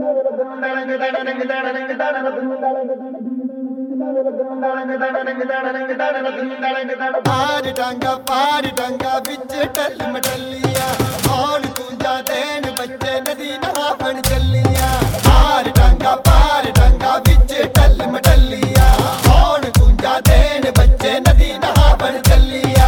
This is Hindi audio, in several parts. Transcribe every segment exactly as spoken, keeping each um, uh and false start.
पार टांगा पार टांगा बिच टल मटलिया कौन तुझा देन बच्चे नदी नहावन चलिया। पार टांगा पार टांगा बिच टल मटलिया कौन तुझा देन बच्चे नदी नहावन चलिया।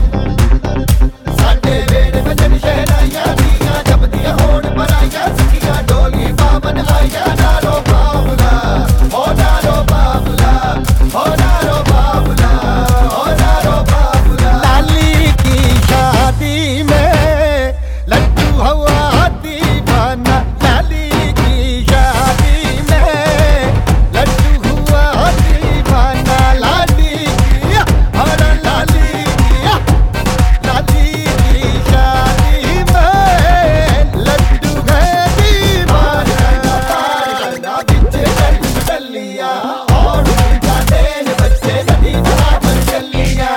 साडे वेड़े बजन शहनाइयां दियां जपदियां होण बनाइयां सखियां डोली पावन आइया। नारो बाबुला ओ नारो बाबुला ओ नारो बाबुला ओ नारो बाबुला। लाली की शादी में लड्डू हुआ दीवाना। लाली की शादी में लड्डू हुआ दीवाना। लाली की और लाली की लाली की शादी में लड्डू है दीवाना। पार बिच चलिया और उनका देन बच्चे नदी नहावन चलिया।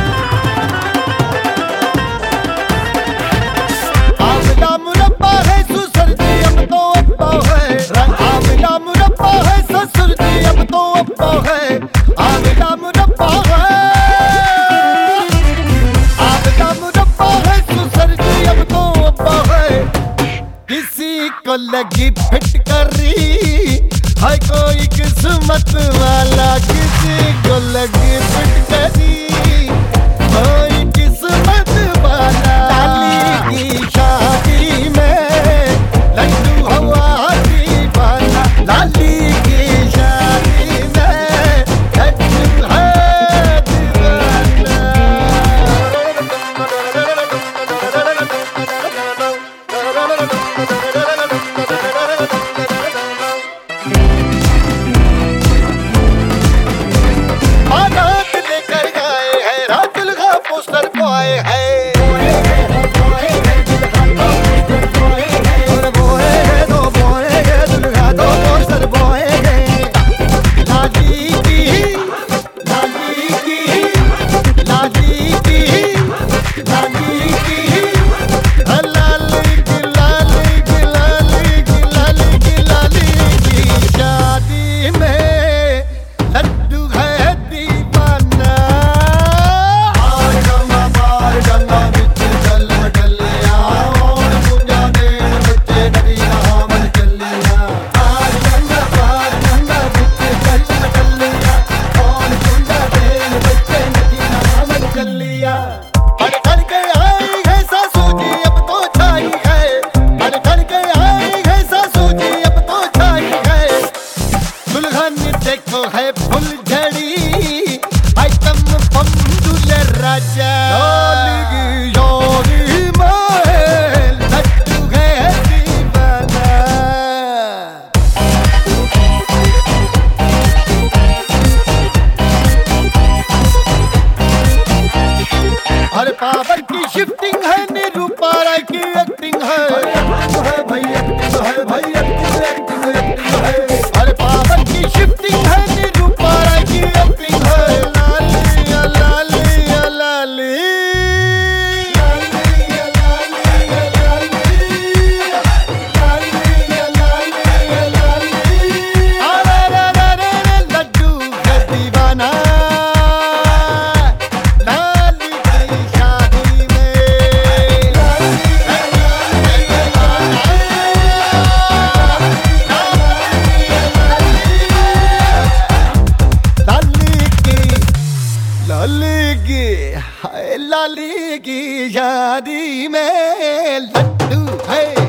आंवला मुरब्बा है ससुर जी अब तो अब्बा है। आंवला मुरब्बा है ससुर जी अब तो अब्बा है। आंवला मुरब्बा है आंवला मुरब्बा है ससुर जी अब तो अब्बा है। किसी को लगी फिटकरी है कोई किस्मत वाला। किसी को लगी फिटकरी कोई किस्मत वाला। लाली की शादी में लड्डू हुआ दीवाना। लाली की शादी में लड्डू है दीवाना। बारात लेकर आए हैं रात दुल्हा पोस्टर बॉय है। और बॉय है दो बॉय है दुल्हा दो पोस्टर बॉय है। लाली की लाली की लाली की लाली की लाली की लाली की लाली की लाली की लाली की शादी में लड्डू है दीवाना। पार डंगा पार डंगा बिच चल मटलिया और पूजा देन बच्चे नदी नहावन चलिया। पार डंगा पार डंगा बिच चल मटलिया और पूजा देन बच्चे नदी नहावन चलिया। हर घर के आई है सासू जी अब तो छाई है। हर घर के आई है सासू जी अब तो छाई है। दुल्हन देखो है फुलझड़ी आइटम बम दूल्हे राजा। लाली की शादी में लड्डू है दीवाना। अरे पावर की शिफ्टिंग है निरूपा राय की एक्टिंग है। भाई एक्टिंग है भाई एक्टिंग एक्टिंग एक्टिंग है। अरे पावर की शिफ्टिंग है निरूपा राय की एक्टिंग है। लाली लाली लाली लड्डू का दीवाना। लाली की शादी में लाली की लाली की हाय लाली की शादी में लड्डू है